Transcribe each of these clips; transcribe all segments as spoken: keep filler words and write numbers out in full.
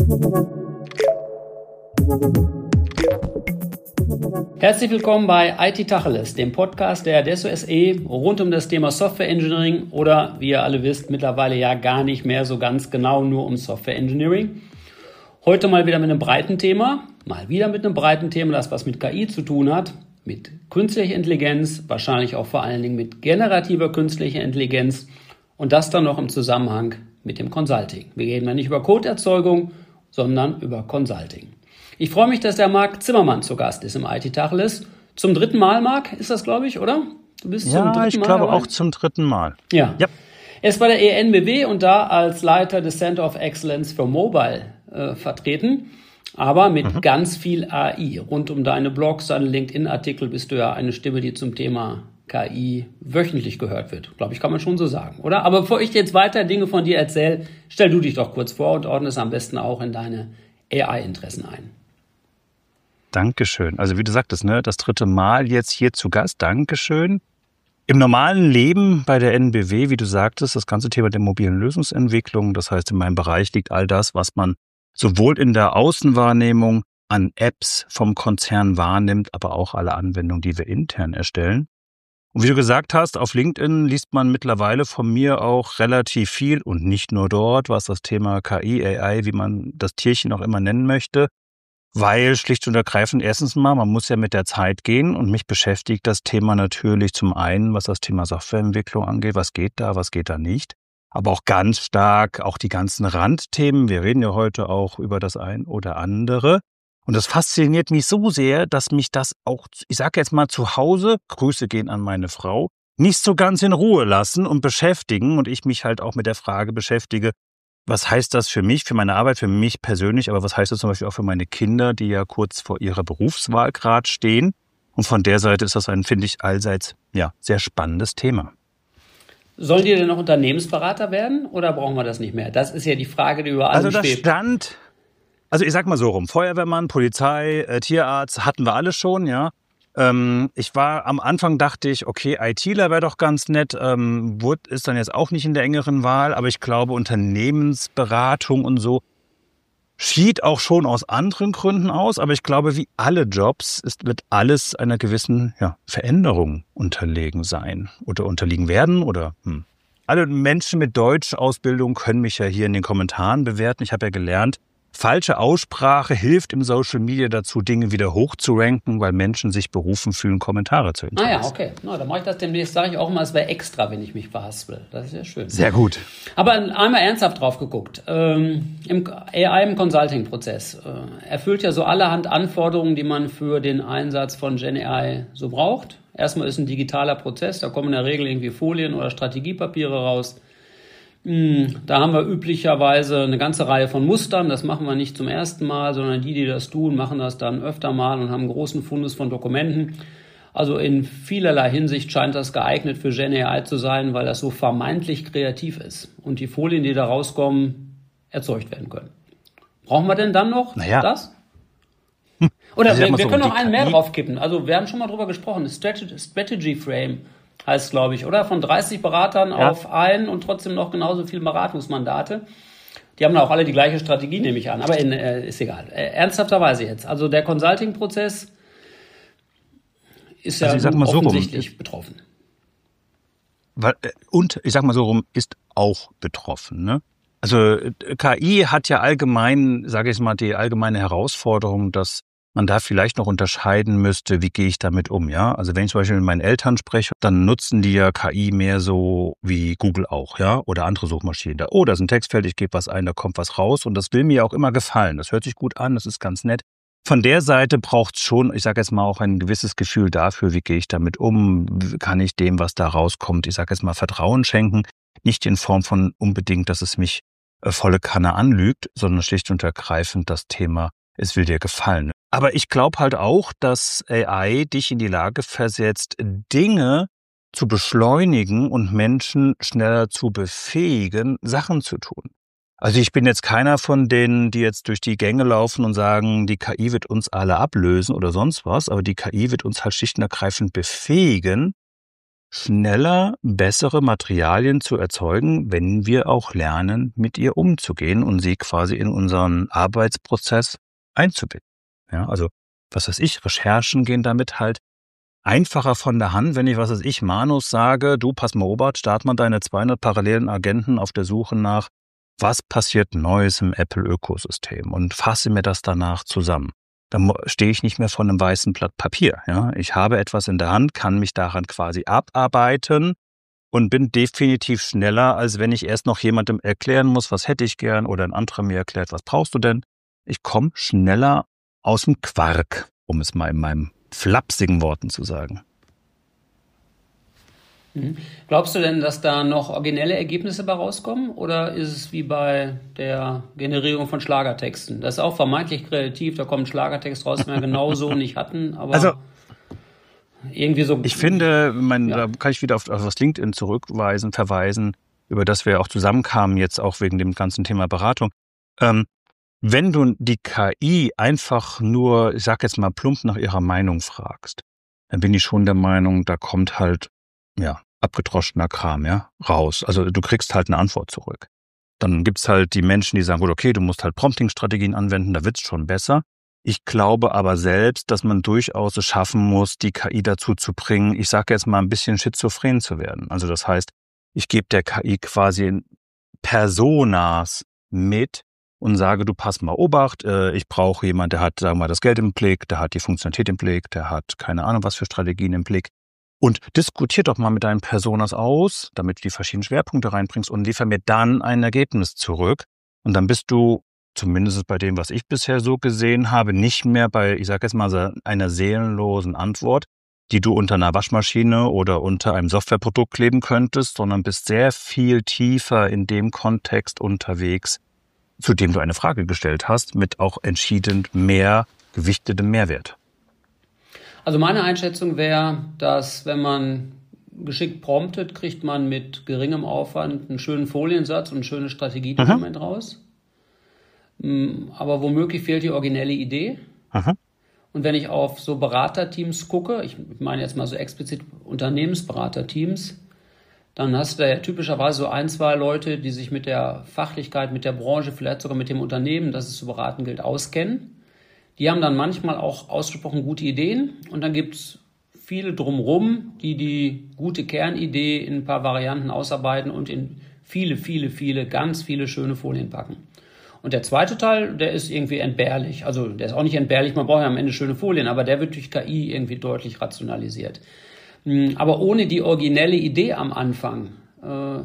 Herzlich willkommen bei I T Tacheles, dem Podcast der Adesso S E rund um das Thema Software Engineering oder, wie ihr alle wisst, mittlerweile ja gar nicht mehr so ganz genau nur um Software Engineering. Heute mal wieder mit einem breiten Thema, mal wieder mit einem breiten Thema, das was mit K I zu tun hat, mit künstlicher Intelligenz, wahrscheinlich auch vor allen Dingen mit generativer künstlicher Intelligenz und das dann noch im Zusammenhang mit dem Consulting. Wir reden ja nicht über Codeerzeugung, sondern über Consulting. Ich freue mich, dass der Marc Zimmermann zu Gast ist im I T Tacheles. Zum dritten Mal, Marc, ist das, glaube ich, oder? Du bist ja, zum dritten ich Mal glaube dabei? auch zum dritten Mal. Ja. ja. Er ist bei der E N B W und da als Leiter des Center of Excellence for Mobile äh, vertreten, aber mit mhm. ganz viel A I. Rund um deine Blogs, deine LinkedIn-Artikel bist du ja eine Stimme, die zum Thema K I wöchentlich gehört wird. Glaube ich, kann man schon so sagen, oder? Aber bevor ich jetzt weiter Dinge von dir erzähle, stell du dich doch kurz vor und ordne es am besten auch in deine A I-Interessen ein. Dankeschön. Also wie du sagtest, ne, das dritte Mal jetzt hier zu Gast. Dankeschön. Im normalen Leben bei der N B W, wie du sagtest, das ganze Thema der mobilen Lösungsentwicklung. Das heißt, in meinem Bereich liegt all das, was man sowohl in der Außenwahrnehmung an Apps vom Konzern wahrnimmt, aber auch alle Anwendungen, die wir intern erstellen. Und wie du gesagt hast, auf LinkedIn liest man mittlerweile von mir auch relativ viel und nicht nur dort, was das Thema K I, A I, wie man das Tierchen auch immer nennen möchte. Weil schlicht und ergreifend erstens mal, man muss ja mit der Zeit gehen und mich beschäftigt das Thema natürlich zum einen, was das Thema Softwareentwicklung angeht, was geht da, was geht da nicht, aber auch ganz stark auch die ganzen Randthemen. Wir reden ja heute auch über das ein oder andere und das fasziniert mich so sehr, dass mich das auch, ich sage jetzt mal zu Hause, Grüße gehen an meine Frau, nicht so ganz in Ruhe lassen und beschäftigen und ich mich halt auch mit der Frage beschäftige, was heißt das für mich, für meine Arbeit, für mich persönlich, aber was heißt das zum Beispiel auch für meine Kinder, die ja kurz vor ihrer Berufswahl gerade stehen? Und von der Seite ist das ein, finde ich, allseits ja, sehr spannendes Thema. Sollen die denn noch Unternehmensberater werden oder brauchen wir das nicht mehr? Das ist ja die Frage, die über allem also das schwebt. Stand, also ich sag mal so rum, Feuerwehrmann, Polizei, äh, Tierarzt hatten wir alle schon, ja. Ich war am Anfang, dachte ich, okay, ITler wäre doch ganz nett, ähm, wurde, ist dann jetzt auch nicht in der engeren Wahl, aber ich glaube, Unternehmensberatung und so schied auch schon aus anderen Gründen aus, aber ich glaube, wie alle Jobs ist, wird alles einer gewissen ja, Veränderung unterlegen sein oder unterliegen werden oder hm. Alle Menschen mit Deutschausbildung können mich ja hier in den Kommentaren bewerten. Ich habe ja gelernt, falsche Aussprache hilft im Social Media dazu, Dinge wieder hochzuranken, weil Menschen sich berufen fühlen, Kommentare zu hinterlassen. Ah ja, okay. Na, dann mache ich das demnächst, sage ich auch mal, es wäre extra, wenn ich mich verhaspel. Das ist ja schön. Sehr gut. Aber einmal ernsthaft drauf geguckt. Ähm, im A I im Consulting-Prozess äh, erfüllt ja so allerhand Anforderungen, die man für den Einsatz von Gen A I so braucht. Erstmal ist ein digitaler Prozess, da kommen in der Regel irgendwie Folien oder Strategiepapiere raus. Da haben wir üblicherweise eine ganze Reihe von Mustern. Das machen wir nicht zum ersten Mal, sondern die, die das tun, machen das dann öfter mal und haben einen großen Fundus von Dokumenten. Also in vielerlei Hinsicht scheint das geeignet für Gen A I zu sein, weil das so vermeintlich kreativ ist und die Folien, die da rauskommen, erzeugt werden können. Brauchen wir denn dann noch naja. das? Oder also wir, wir so können um noch einen mehr K I draufkippen. Also wir haben schon mal drüber gesprochen. Strategy, Strategy Frame heißt, glaube ich, oder? Von dreißig Beratern ja. auf einen und trotzdem noch genauso viele Beratungsmandate. Die haben auch alle die gleiche Strategie, nehme ich an. Aber in, äh, ist egal. Äh, ernsthafterweise jetzt. Also der Consulting-Prozess ist ja also ich sag mal so offensichtlich rum, betroffen. Weil, und ich sag mal so rum, ist auch betroffen. Ne? Also K I hat ja allgemein, sage ich mal, die allgemeine Herausforderung, dass man da vielleicht noch unterscheiden müsste, wie gehe ich damit um, ja? Also wenn ich zum Beispiel mit meinen Eltern spreche, dann nutzen die ja K I mehr so wie Google auch, ja? Oder andere Suchmaschinen. Da, oh, da ist ein Textfeld, ich gebe was ein, da kommt was raus und das will mir auch immer gefallen. Das hört sich gut an, das ist ganz nett. Von der Seite braucht es schon, ich sage jetzt mal, auch ein gewisses Gefühl dafür, wie gehe ich damit um, kann ich dem, was da rauskommt, ich sage jetzt mal, Vertrauen schenken. Nicht in Form von unbedingt, dass es mich äh, volle Kanne anlügt, sondern schlicht und ergreifend das Thema, es will dir gefallen. Aber ich glaube halt auch, dass A I dich in die Lage versetzt, Dinge zu beschleunigen und Menschen schneller zu befähigen, Sachen zu tun. Also ich bin jetzt keiner von denen, die jetzt durch die Gänge laufen und sagen, die K I wird uns alle ablösen oder sonst was, aber die K I wird uns halt schlicht und ergreifend befähigen, schneller bessere Materialien zu erzeugen, wenn wir auch lernen, mit ihr umzugehen und sie quasi in unseren Arbeitsprozess einzubinden. Ja, also, was weiß ich, Recherchen gehen damit halt einfacher von der Hand, wenn ich, was weiß ich, Manus sage, du, pass mal, Robert, start mal deine zweihundert parallelen Agenten auf der Suche nach, was passiert Neues im Apple-Ökosystem und fasse mir das danach zusammen. Dann stehe ich nicht mehr vor einem weißen Blatt Papier. Ja? Ich habe etwas in der Hand, kann mich daran quasi abarbeiten und bin definitiv schneller, als wenn ich erst noch jemandem erklären muss, was hätte ich gern, oder ein anderer mir erklärt, was brauchst du denn. Ich komme schneller aus dem Quark, um es mal in meinem flapsigen Worten zu sagen. Mhm. Glaubst du denn, dass da noch originelle Ergebnisse bei rauskommen? Oder ist es wie bei der Generierung von Schlagertexten? Das ist auch vermeintlich kreativ, da kommt ein Schlagertext raus, den wir genauso nicht hatten, aber Also, irgendwie so. ich finde, mein, Ja. da kann ich wieder auf, auf das LinkedIn zurückweisen, verweisen, über das wir auch zusammenkamen, jetzt auch wegen dem ganzen Thema Beratung. Ähm, wenn du die K I einfach nur, ich sag jetzt mal plump, nach ihrer Meinung fragst, dann bin ich schon der Meinung, da kommt halt, ja, abgedroschener Kram, ja, raus. Also du kriegst halt eine Antwort zurück. Dann gibt's halt die Menschen, die sagen, gut, okay, du musst halt Prompting-Strategien anwenden, da wird's schon besser. Ich glaube aber selbst, dass man durchaus es schaffen muss, die K I dazu zu bringen, ich sage jetzt mal ein bisschen schizophren zu werden. Also das heißt, ich gebe der K I quasi Personas mit und sage, du pass mal Obacht, äh, ich brauche jemanden, der hat, sagen wir mal, das Geld im Blick, der hat die Funktionalität im Blick, der hat keine Ahnung, was für Strategien im Blick. Und diskutier doch mal mit deinen Personas aus, damit du die verschiedenen Schwerpunkte reinbringst und liefer mir dann ein Ergebnis zurück. Und dann bist du, zumindest bei dem, was ich bisher so gesehen habe, nicht mehr bei, ich sage jetzt mal, einer seelenlosen Antwort, die du unter einer Waschmaschine oder unter einem Softwareprodukt kleben könntest, sondern bist sehr viel tiefer in dem Kontext unterwegs, zu dem du eine Frage gestellt hast, mit auch entschieden mehr gewichtetem Mehrwert. Also meine Einschätzung wäre, dass wenn man geschickt promptet, kriegt man mit geringem Aufwand einen schönen Foliensatz und ein schönes Strategiedokument mhm. raus. Aber womöglich fehlt die originelle Idee. Mhm. Und wenn ich auf so Beraterteams gucke, ich meine jetzt mal so explizit Unternehmensberaterteams, dann hast du da ja typischerweise so ein, zwei Leute, die sich mit der Fachlichkeit, mit der Branche, vielleicht sogar mit dem Unternehmen, das es zu beraten gilt, auskennen. Die haben dann manchmal auch ausgesprochen gute Ideen und dann gibt es viele drumherum, die die gute Kernidee in ein paar Varianten ausarbeiten und in viele, viele, viele, ganz viele schöne Folien packen. Und der zweite Teil, der ist irgendwie entbehrlich. Also der ist auch nicht entbehrlich, man braucht ja am Ende schöne Folien, aber der wird durch K I irgendwie deutlich rationalisiert. Aber ohne die originelle Idee am Anfang äh,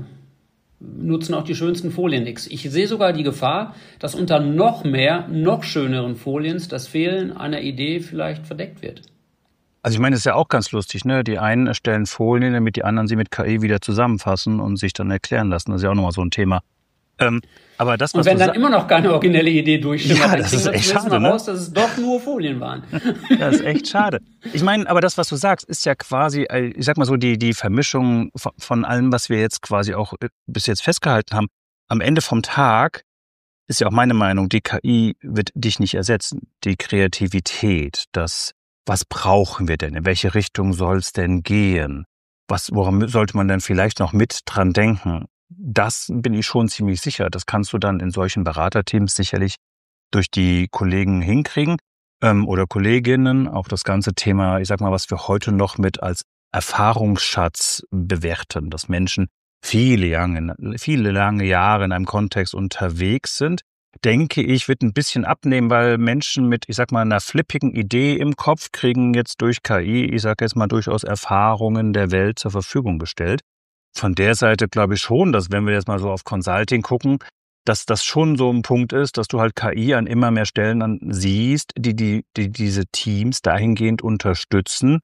nutzen auch die schönsten Folien nichts. Ich sehe sogar die Gefahr, dass unter noch mehr, noch schöneren Foliens das Fehlen einer Idee vielleicht verdeckt wird. Also ich meine, das ist ja auch ganz lustig, ne? Die einen erstellen Folien, damit die anderen sie mit K I wieder zusammenfassen und sich dann erklären lassen. Das ist ja auch nochmal so ein Thema. Ähm, aber das, was und wenn du dann immer noch keine originelle Idee durchstimmt, ja, dann das ist echt schade, mal ne? raus, dass es doch nur Folien waren. Das ist echt schade. Ich meine, aber das, was du sagst, ist ja quasi, ich sag mal so, die, die Vermischung von, von allem, was wir jetzt quasi auch bis jetzt festgehalten haben. Am Ende vom Tag ist ja auch meine Meinung, die K I wird dich nicht ersetzen. Die Kreativität, das, was brauchen wir denn? In welche Richtung soll es denn gehen? Was, woran sollte man denn vielleicht noch mit dran denken? Das bin ich schon ziemlich sicher. Das kannst du dann in solchen Beraterteams sicherlich durch die Kollegen hinkriegen ähm, oder Kolleginnen. Auch das ganze Thema, ich sag mal, was wir heute noch mit als Erfahrungsschatz bewerten, dass Menschen viele lange, viele lange Jahre in einem Kontext unterwegs sind, denke ich, wird ein bisschen abnehmen, weil Menschen mit, ich sag mal, einer flippigen Idee im Kopf kriegen jetzt durch K I, ich sag jetzt mal, durchaus Erfahrungen der Welt zur Verfügung gestellt. Von der Seite glaube ich schon, dass wenn wir jetzt mal so auf Consulting gucken, dass das schon so ein Punkt ist, dass du halt K I an immer mehr Stellen dann siehst, die, die, die diese Teams dahingehend unterstützen,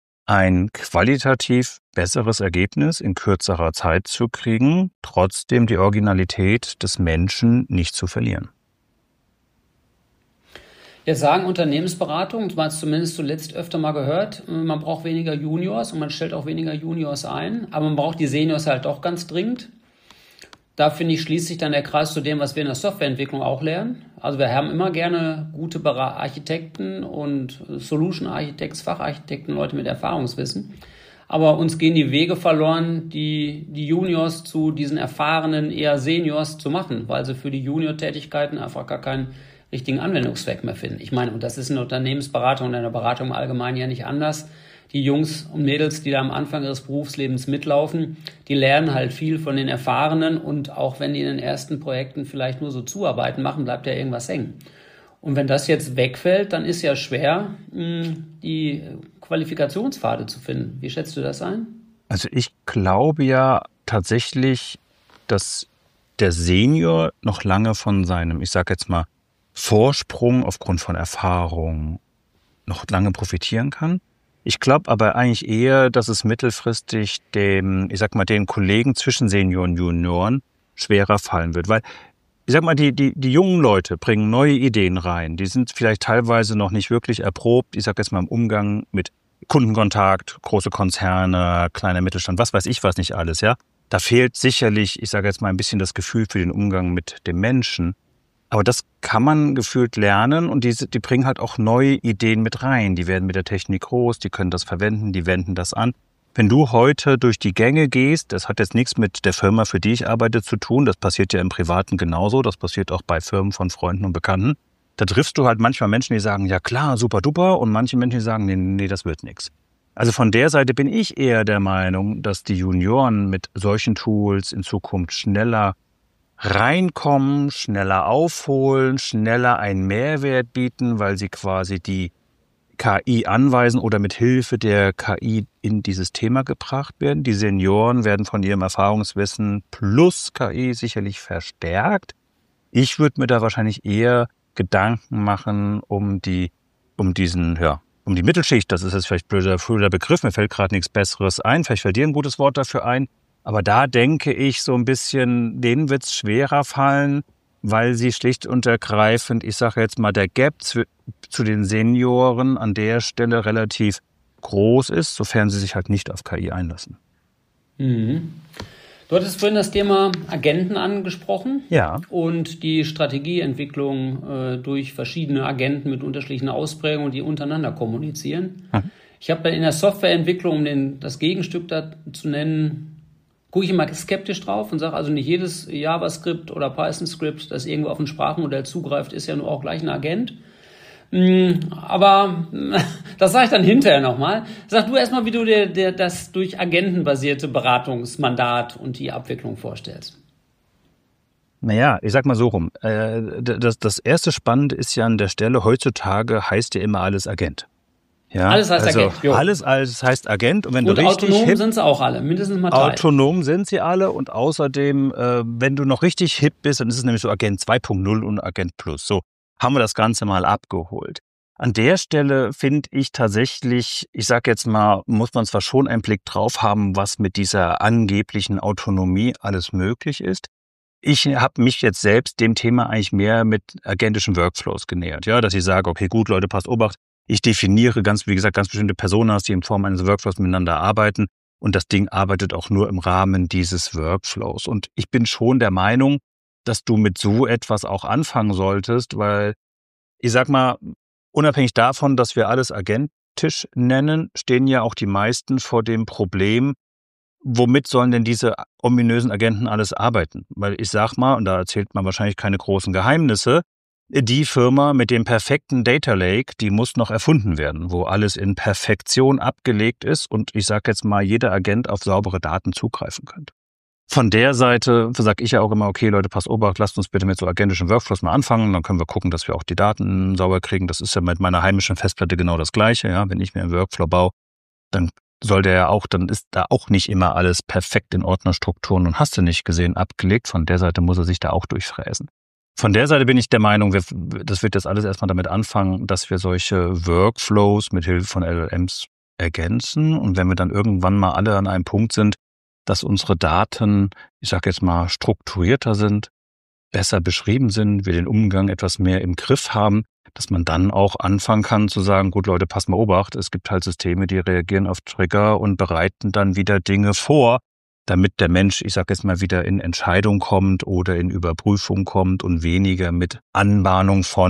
ein qualitativ besseres Ergebnis in kürzerer Zeit zu kriegen, trotzdem die Originalität des Menschen nicht zu verlieren. Jetzt sagen Unternehmensberatungen, du hast zumindest zuletzt öfter mal gehört, man braucht weniger Juniors und man stellt auch weniger Juniors ein, aber man braucht die Seniors halt doch ganz dringend. Da finde ich, schließt sich dann der Kreis zu dem, was wir in der Softwareentwicklung auch lernen. Also wir haben immer gerne gute Architekten und Solution Architects, Facharchitekten, Leute mit Erfahrungswissen. Aber uns gehen die Wege verloren, die, die Juniors zu diesen erfahrenen eher Seniors zu machen, weil sie für die Junior-Tätigkeiten einfach gar keinen richtigen Anwendungszweck mehr finden. Ich meine, und das ist in der Unternehmensberatung und in der Beratung im Allgemeinen ja nicht anders. Die Jungs und Mädels, die da am Anfang ihres Berufslebens mitlaufen, die lernen halt viel von den Erfahrenen und auch wenn die in den ersten Projekten vielleicht nur so Zuarbeiten machen, bleibt ja irgendwas hängen. Und wenn das jetzt wegfällt, dann ist ja schwer, die Qualifikationspfade zu finden. Wie schätzt du das ein? Also ich glaube ja tatsächlich, dass der Senior noch lange von seinem, ich sage jetzt mal, Vorsprung aufgrund von Erfahrung noch lange profitieren kann. Ich glaube aber eigentlich eher, dass es mittelfristig dem, ich sag mal, den Kollegen zwischen Senioren und Junioren schwerer fallen wird, weil ich sag mal, die, die, die jungen Leute bringen neue Ideen rein. Die sind vielleicht teilweise noch nicht wirklich erprobt, ich sag jetzt mal im Umgang mit Kundenkontakt, große Konzerne, kleiner Mittelstand, was weiß ich was nicht alles, ja. Da fehlt sicherlich, ich sage jetzt mal, ein bisschen das Gefühl für den Umgang mit dem Menschen. Aber das kann man gefühlt lernen und die, die bringen halt auch neue Ideen mit rein. Die werden mit der Technik groß, die können das verwenden, die wenden das an. Wenn du heute durch die Gänge gehst, das hat jetzt nichts mit der Firma, für die ich arbeite, zu tun. Das passiert ja im Privaten genauso. Das passiert auch bei Firmen von Freunden und Bekannten. Da triffst du halt manchmal Menschen, die sagen, ja klar, super duper. Und manche Menschen, die sagen, nee, nee, das wird nichts. Also von der Seite bin ich eher der Meinung, dass die Junioren mit solchen Tools in Zukunft schneller reinkommen, schneller aufholen, schneller einen Mehrwert bieten, weil sie quasi die K I anweisen oder mit Hilfe der K I in dieses Thema gebracht werden. Die Senioren werden von ihrem Erfahrungswissen plus K I sicherlich verstärkt. Ich würde mir da wahrscheinlich eher Gedanken machen um die, um diesen, ja, um die Mittelschicht. Das ist jetzt vielleicht blöder, blöder Begriff. Mir fällt gerade nichts Besseres ein. Vielleicht fällt dir ein gutes Wort dafür ein. Aber da denke ich so ein bisschen, denen wird es schwerer fallen, weil sie schlicht und ergreifend, ich sage jetzt mal, der Gap zu, zu den Senioren an der Stelle relativ groß ist, sofern sie sich halt nicht auf K I einlassen. Mhm. Du hattest vorhin das Thema Agenten angesprochen. Ja. Und die Strategieentwicklung äh, durch verschiedene Agenten mit unterschiedlichen Ausprägungen, die untereinander kommunizieren. Mhm. Ich habe in der Softwareentwicklung, um den, das Gegenstück da zu nennen, gucke ich immer skeptisch drauf und sage, also nicht jedes JavaScript oder Python-Skript, das irgendwo auf ein Sprachmodell zugreift, ist ja nur auch gleich ein Agent. Aber das sage ich dann hinterher nochmal. Sag du erstmal, wie du dir, dir das durch agentenbasierte Beratungsmandat und die Abwicklung vorstellst. Naja, ich sag mal so rum. Das, das erste Spannende ist ja an der Stelle, heutzutage heißt ja immer alles Agent. Ja, alles heißt also Agent. Jo. Alles, alles heißt Agent. Und, wenn und du richtig autonom hip, sind sie auch alle, mindestens mal drei. Autonom sind sie alle und außerdem, äh, wenn du noch richtig hip bist, dann ist es nämlich so Agent zwei Punkt null und Agent Plus. So haben wir das Ganze mal abgeholt. An der Stelle finde ich tatsächlich, ich sag jetzt mal, muss man zwar schon einen Blick drauf haben, was mit dieser angeblichen Autonomie alles möglich ist. Ich habe mich jetzt selbst dem Thema eigentlich mehr mit agentischen Workflows genähert. Ja, dass ich sage, okay, gut, Leute, passt Obacht. Ich definiere ganz, wie gesagt, ganz bestimmte Personas, die in Form eines Workflows miteinander arbeiten. Und das Ding arbeitet auch nur im Rahmen dieses Workflows. Und ich bin schon der Meinung, dass du mit so etwas auch anfangen solltest, weil ich sag mal, unabhängig davon, dass wir alles agentisch nennen, stehen ja auch die meisten vor dem Problem, womit sollen denn diese ominösen Agenten alles arbeiten? Weil ich sag mal, und da erzählt man wahrscheinlich keine großen Geheimnisse, die Firma mit dem perfekten Data Lake, die muss noch erfunden werden, wo alles in Perfektion abgelegt ist und ich sage jetzt mal, jeder Agent auf saubere Daten zugreifen könnte. Von der Seite sage ich ja auch immer, okay Leute, passt Obacht, lasst uns bitte mit so agentischen Workflows mal anfangen, dann können wir gucken, dass wir auch die Daten sauber kriegen. Das ist ja mit meiner heimischen Festplatte genau das Gleiche. Ja, wenn ich mir einen Workflow baue, dann soll der ja auch, dann ist da auch nicht immer alles perfekt in Ordnerstrukturen und hast du nicht gesehen abgelegt. Von der Seite muss er sich da auch durchfräsen. Von der Seite bin ich der Meinung, wir, das wird jetzt alles erstmal damit anfangen, dass wir solche Workflows mit Hilfe von L L Ms ergänzen. Und wenn wir dann irgendwann mal alle an einem Punkt sind, dass unsere Daten, ich sage jetzt mal, strukturierter sind, besser beschrieben sind, wir den Umgang etwas mehr im Griff haben, dass man dann auch anfangen kann zu sagen, gut Leute, passt mal Obacht, es gibt halt Systeme, die reagieren auf Trigger und bereiten dann wieder Dinge vor, damit der Mensch, ich sage jetzt mal, wieder in Entscheidung kommt oder in Überprüfung kommt und weniger mit Anbahnung von,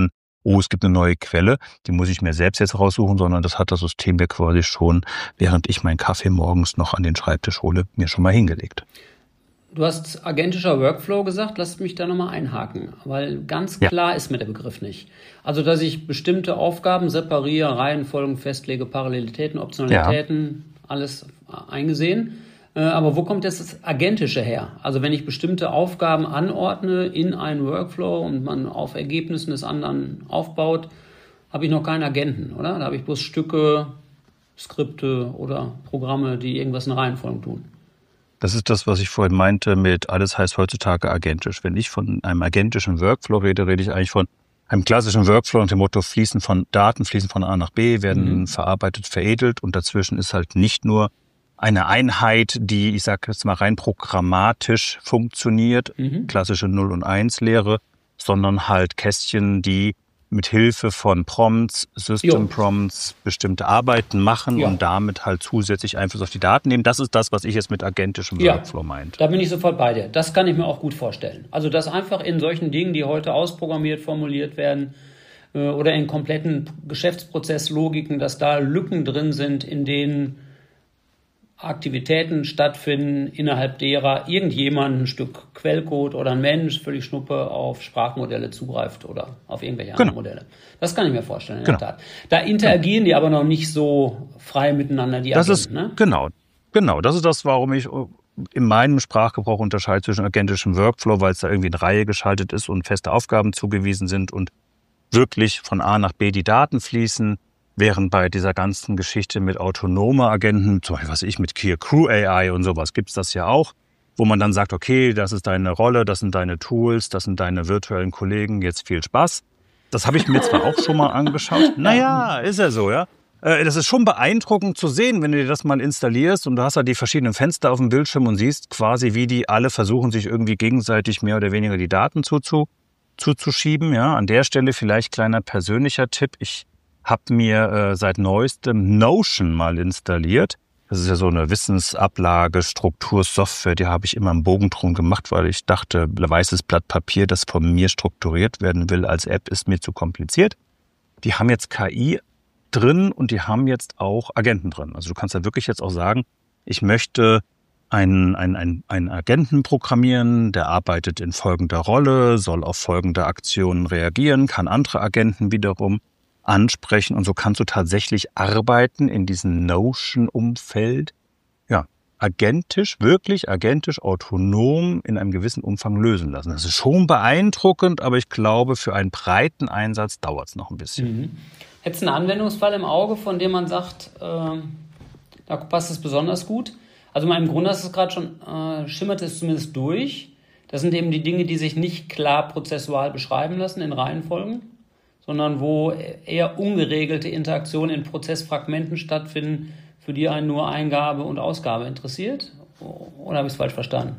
oh, es gibt eine neue Quelle, die muss ich mir selbst jetzt raussuchen, sondern das hat das System mir quasi schon, während ich meinen Kaffee morgens noch an den Schreibtisch hole, mir schon mal hingelegt. Du hast agentischer Workflow gesagt, lasst mich da nochmal einhaken, weil ganz Ja. klar ist mir der Begriff nicht. Also, dass ich bestimmte Aufgaben separiere, Reihenfolgen festlege, Parallelitäten, Optionalitäten, ja. alles eingesehen. Aber wo kommt jetzt das Agentische her? Also, wenn ich bestimmte Aufgaben anordne in einen Workflow und man auf Ergebnissen des anderen aufbaut, habe ich noch keinen Agenten, oder? Da habe ich bloß Stücke, Skripte oder Programme, die irgendwas in Reihenfolgen tun. Das ist das, was ich vorhin meinte mit alles heißt heutzutage agentisch. Wenn ich von einem agentischen Workflow rede, rede ich eigentlich von einem klassischen Workflow nach dem Motto Fließen von Daten, Fließen von A nach B, werden mhm. verarbeitet, veredelt und dazwischen ist halt nicht nur eine Einheit, die, ich sage jetzt mal rein programmatisch funktioniert, mhm. klassische null und eins Lehre, sondern halt Kästchen, die mit Hilfe von Prompts, System Prompts bestimmte Arbeiten machen jo. und damit halt zusätzlich Einfluss auf die Daten nehmen. Das ist das, was ich jetzt mit agentischem ja, Workflow meinte. Da bin ich sofort bei dir. Das kann ich mir auch gut vorstellen. Also das einfach in solchen Dingen, die heute ausprogrammiert formuliert werden äh, oder in kompletten Geschäftsprozesslogiken, dass da Lücken drin sind, in denen Aktivitäten stattfinden, innerhalb derer irgendjemand ein Stück Quellcode oder ein Mensch völlig Schnuppe auf Sprachmodelle zugreift oder auf irgendwelche genau. anderen Modelle. Das kann ich mir vorstellen, in genau. der Tat. Da interagieren genau. die aber noch nicht so frei miteinander, die das Agenten, ist, ne? Genau, genau. Das ist das, warum ich in meinem Sprachgebrauch unterscheide zwischen agentischem Workflow, weil es da irgendwie in Reihe geschaltet ist und feste Aufgaben zugewiesen sind und wirklich von A nach B die Daten fließen. Während bei dieser ganzen Geschichte mit autonomen Agenten, zum Beispiel was ich mit Kia Crew A I und sowas, gibt's das ja auch, wo man dann sagt, okay, das ist deine Rolle, das sind deine Tools, das sind deine virtuellen Kollegen, jetzt viel Spaß. Das habe ich mir zwar auch schon mal angeschaut. Naja, ist ja so, ja. Das ist schon beeindruckend zu sehen, wenn du dir das mal installierst und du hast halt die verschiedenen Fenster auf dem Bildschirm und siehst quasi, wie die alle versuchen, sich irgendwie gegenseitig mehr oder weniger die Daten zuzu, zuzuschieben. Ja, an der Stelle vielleicht kleiner persönlicher Tipp. Ich habe mir äh, seit neuestem Notion mal installiert. Das ist ja so eine Wissensablage, Struktursoftware, die habe ich immer im Bogen drum gemacht, weil ich dachte, weißes Blatt Papier, das von mir strukturiert werden will als App, ist mir zu kompliziert. Die haben jetzt K I drin und die haben jetzt auch Agenten drin. Also du kannst ja wirklich jetzt auch sagen, ich möchte einen, einen, einen, einen Agenten programmieren, der arbeitet in folgender Rolle, soll auf folgende Aktionen reagieren, kann andere Agenten wiederum ansprechen und so kannst du tatsächlich arbeiten in diesem Notion-Umfeld. Ja, agentisch, wirklich agentisch, autonom in einem gewissen Umfang lösen lassen. Das ist schon beeindruckend, aber ich glaube, für einen breiten Einsatz dauert es noch ein bisschen. Mhm. Hättest du einen Anwendungsfall im Auge, von dem man sagt, äh, da passt es besonders gut? Also mal im Grunde hast du es gerade schon, äh, schimmert es zumindest durch. Das sind eben die Dinge, die sich nicht klar prozessual beschreiben lassen in Reihenfolgen, sondern wo eher ungeregelte Interaktionen in Prozessfragmenten stattfinden, für die einen nur Eingabe und Ausgabe interessiert? Oder habe ich es falsch verstanden?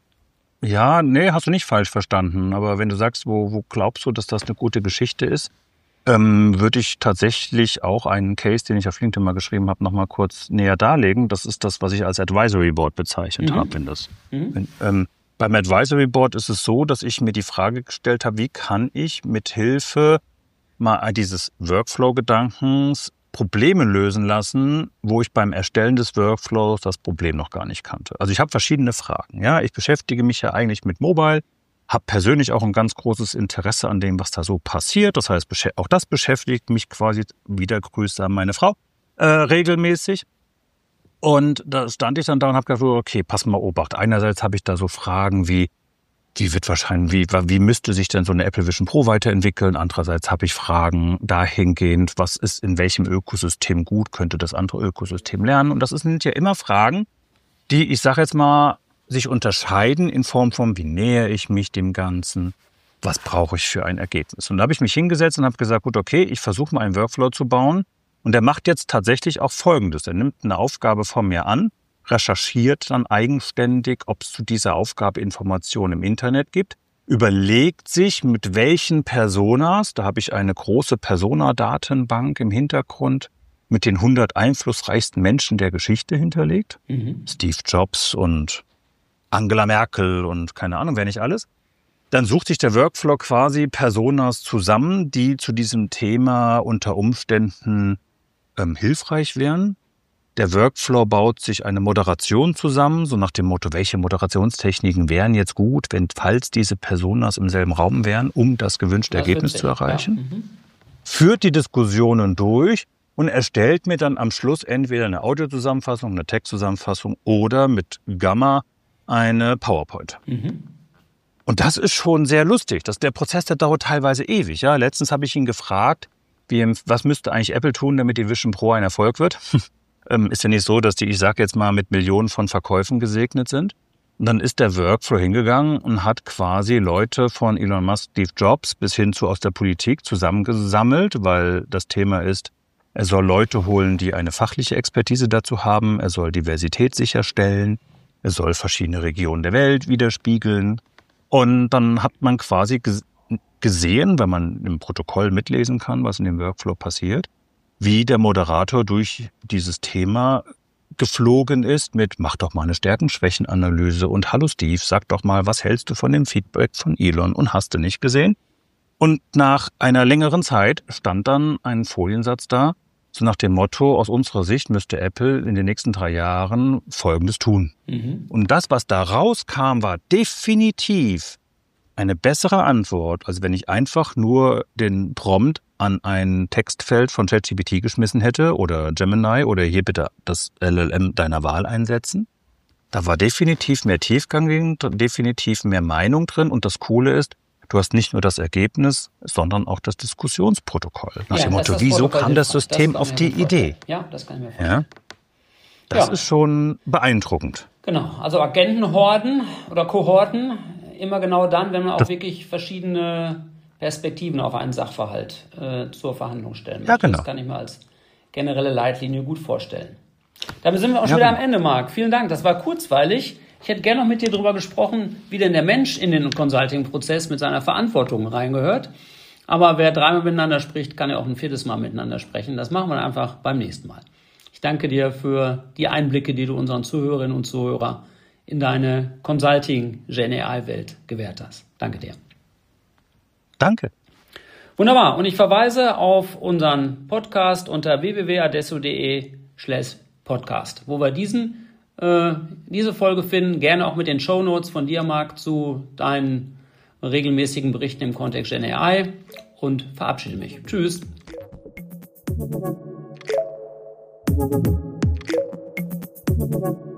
Ja, nee, hast du nicht falsch verstanden. Aber wenn du sagst, wo, wo glaubst du, dass das eine gute Geschichte ist, ähm, würde ich tatsächlich auch einen Case, den ich auf LinkedIn mal geschrieben habe, nochmal kurz näher darlegen. Das ist das, was ich als Advisory Board bezeichnet mhm. habe. Wenn das, mhm. wenn, ähm, beim Advisory Board ist es so, dass ich mir die Frage gestellt habe, wie kann ich mit Hilfe mal dieses Workflow-Gedankens Probleme lösen lassen, wo ich beim Erstellen des Workflows das Problem noch gar nicht kannte. Also ich habe verschiedene Fragen. Ja, ich beschäftige mich ja eigentlich mit Mobile, habe persönlich auch ein ganz großes Interesse an dem, was da so passiert. Das heißt, auch das beschäftigt mich quasi, wieder Grüße an meine Frau, äh, regelmäßig. Und da stand ich dann da und habe gedacht, okay, pass mal Obacht. Einerseits habe ich da so Fragen wie, Wie wird wahrscheinlich, wie, wie müsste sich denn so eine Apple Vision Pro weiterentwickeln? Andererseits habe ich Fragen dahingehend, was ist in welchem Ökosystem gut, könnte das andere Ökosystem lernen? Und das sind ja immer Fragen, die, ich sage jetzt mal, sich unterscheiden in Form von, wie nähere ich mich dem Ganzen? Was brauche ich für ein Ergebnis? Und da habe ich mich hingesetzt und habe gesagt, gut, okay, ich versuche mal einen Workflow zu bauen. Und der macht jetzt tatsächlich auch Folgendes. Er nimmt eine Aufgabe von mir an, recherchiert dann eigenständig, ob es zu dieser Aufgabe Informationen im Internet gibt, überlegt sich, mit welchen Personas, da habe ich eine große Persona-Datenbank im Hintergrund, mit den hundert einflussreichsten Menschen der Geschichte hinterlegt. Mhm. Steve Jobs und Angela Merkel und keine Ahnung, wer nicht alles. Dann sucht sich der Workflow quasi Personas zusammen, die zu diesem Thema unter Umständen ähm, hilfreich wären. Der Workflow baut sich eine Moderation zusammen, so nach dem Motto, welche Moderationstechniken wären jetzt gut, wenn falls diese Personas im selben Raum wären, um das gewünschte das Ergebnis zu erreichen. Ja. Mhm. Führt die Diskussionen durch und erstellt mir dann am Schluss entweder eine Audiozusammenfassung, eine Textzusammenfassung oder mit Gamma eine PowerPoint. Mhm. Und das ist schon sehr lustig. Das, der Prozess, der dauert teilweise ewig. Ja, letztens habe ich ihn gefragt, wie, was müsste eigentlich Apple tun, damit die Vision Pro ein Erfolg wird? ähm, ist ja nicht so, dass die, ich sage jetzt mal, mit Millionen von Verkäufen gesegnet sind. Und dann ist der Workflow hingegangen und hat quasi Leute von Elon Musk, Steve Jobs bis hin zu aus der Politik zusammengesammelt, weil das Thema ist, er soll Leute holen, die eine fachliche Expertise dazu haben. Er soll Diversität sicherstellen. Er soll verschiedene Regionen der Welt widerspiegeln. Und dann hat man quasi gesehen, wenn man im Protokoll mitlesen kann, was in dem Workflow passiert, wie der Moderator durch dieses Thema geflogen ist mit, mach doch mal eine Stärken-Schwächen-Analyse und hallo Steve, sag doch mal, was hältst du von dem Feedback von Elon und hast du nicht gesehen? Und nach einer längeren Zeit stand dann ein Foliensatz da, so nach dem Motto, aus unserer Sicht müsste Apple in den nächsten drei Jahren Folgendes tun. Mhm. Und das, was da rauskam, war definitiv eine bessere Antwort, als wenn ich einfach nur den Prompt an ein Textfeld von ChatGPT geschmissen hätte oder Gemini oder hier bitte das L L M deiner Wahl einsetzen. Da war definitiv mehr Tiefgang, definitiv mehr Meinung drin und das Coole ist, du hast nicht nur das Ergebnis, sondern auch das Diskussionsprotokoll. Nach ja, dem Motto, wieso kam das System das auf die Idee? Ja, das kann ich mir vorstellen. Ja, das ja. ist schon beeindruckend. Genau, also Agentenhorden oder Kohorten, immer genau dann, wenn man auch das wirklich verschiedene Perspektiven auf einen Sachverhalt äh, zur Verhandlung stellen möchte. Ja, genau. Das kann ich mir als generelle Leitlinie gut vorstellen. Damit sind wir auch schon ja, wieder am Ende, Marc. Vielen Dank, das war kurzweilig. Ich hätte gerne noch mit dir darüber gesprochen, wie denn der Mensch in den Consulting-Prozess mit seiner Verantwortung reingehört. Aber wer dreimal miteinander spricht, kann ja auch ein viertes Mal miteinander sprechen. Das machen wir einfach beim nächsten Mal. Ich danke dir für die Einblicke, die du unseren Zuhörerinnen und Zuhörern in deine Consulting-Gen A I-Welt gewährt hast. Danke dir. Danke. Wunderbar. Und ich verweise auf unseren Podcast unter w w w punkt adesso punkt de slash podcast, wo wir diesen äh, diese Folge finden. Gerne auch mit den Shownotes von dir, Marc, zu deinen regelmäßigen Berichten im Kontext Gen A I und verabschiede mich. Tschüss. Thank you.